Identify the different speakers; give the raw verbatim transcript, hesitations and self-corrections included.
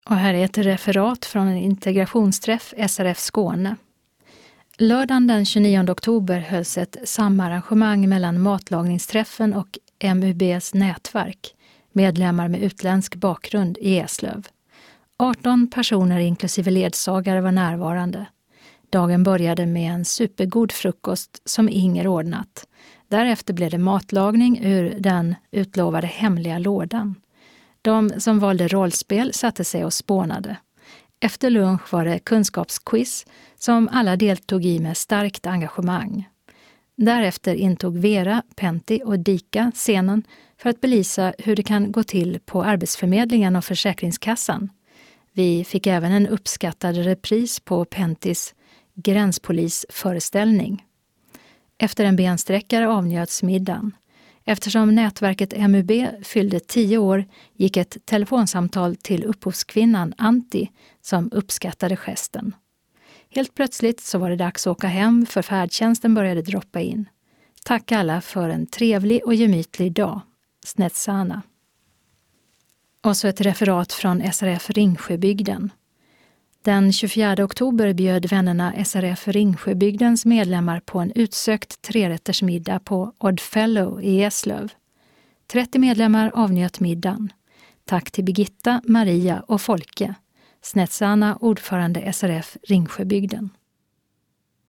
Speaker 1: Och här är ett referat från en integrationsträff S R F Skåne. Lördagen den tjugonionde oktober hölls ett samarrangemang mellan matlagningsträffen och M U B:s nätverk, medlemmar med utländsk bakgrund i Eslöv. arton personer inklusive ledsagare var närvarande. Dagen började med en supergod frukost som Inger ordnat. Därefter blev det matlagning ur den utlovade hemliga lådan. De som valde rollspel satte sig och spånade. Efter lunch var det kunskapsquiz som alla deltog i med starkt engagemang. Därefter intog Vera, Pentti och Dika scenen för att belysa hur det kan gå till på Arbetsförmedlingen och Försäkringskassan. Vi fick även en uppskattad repris på Penttis gränspolisföreställning. Efter en bensträckare avnjöts middagen. Eftersom nätverket M U B fyllde tio år gick ett telefonsamtal till upphovskvinnan Antti som uppskattade gesten. Helt plötsligt så var det dags att åka hem för färdtjänsten började droppa in. Tack alla för en trevlig och gemytlig dag. Snetsana. Och så ett referat från S R F Ringsjöbygden. Den tjugofjärde oktober bjöd vännerna S R F Ringsjöbygdens medlemmar på en utsökt trerättersmiddag på Oddfellow i Eslöv. trettio medlemmar avnjöt middagen. Tack till Birgitta, Maria och Folke. Snetsana, ordförande S R F Ringsjöbygden.